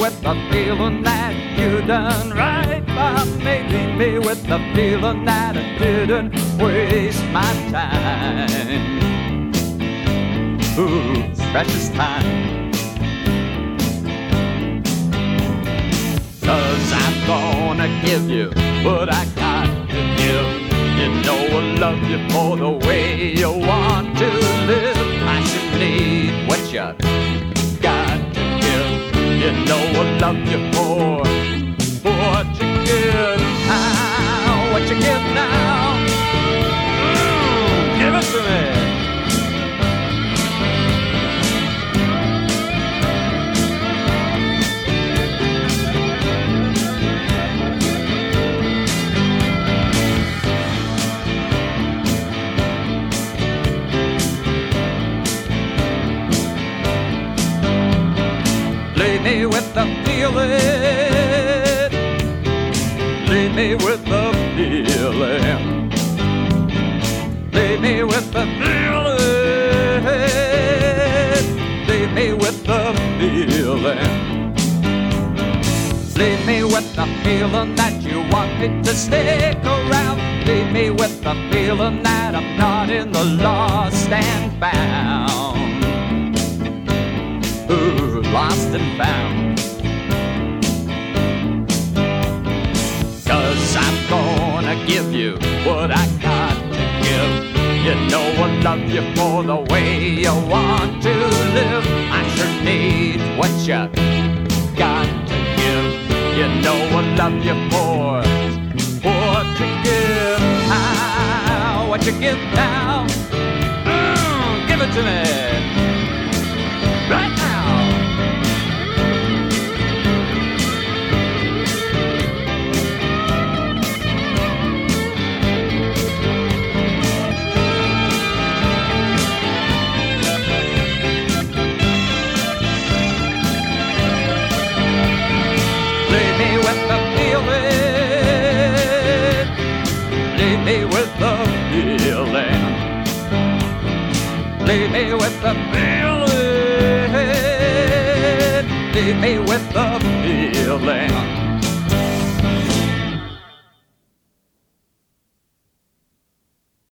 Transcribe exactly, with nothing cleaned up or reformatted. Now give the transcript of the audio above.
with the feeling that you done right by me. Leave me with the feeling that I didn't waste my time. Ooh, precious time. Cause I'm gonna give you what I got to give. You know I love you for the way you want to live. I should need what you got to give. You know I love you for what you give. Ah, what you give now. Mm, give it to me. Leave me with the feeling. Leave me with the feeling. Leave me with the feeling. Leave me with the feeling. Leave me with the feeling that you want me to stick around. Leave me with the feeling that I'm not in the lost and found. Ooh, lost and found. Cause I'm gonna give you what I got to give. You know I love you for the way you want to live. I sure need what you got to give. You know I love you for what you give. Ah, what you give now. Mm, give it to me right now. Leave me with the feeling. Leave me with the feeling. Leave me with the feeling. Leave me with the feeling.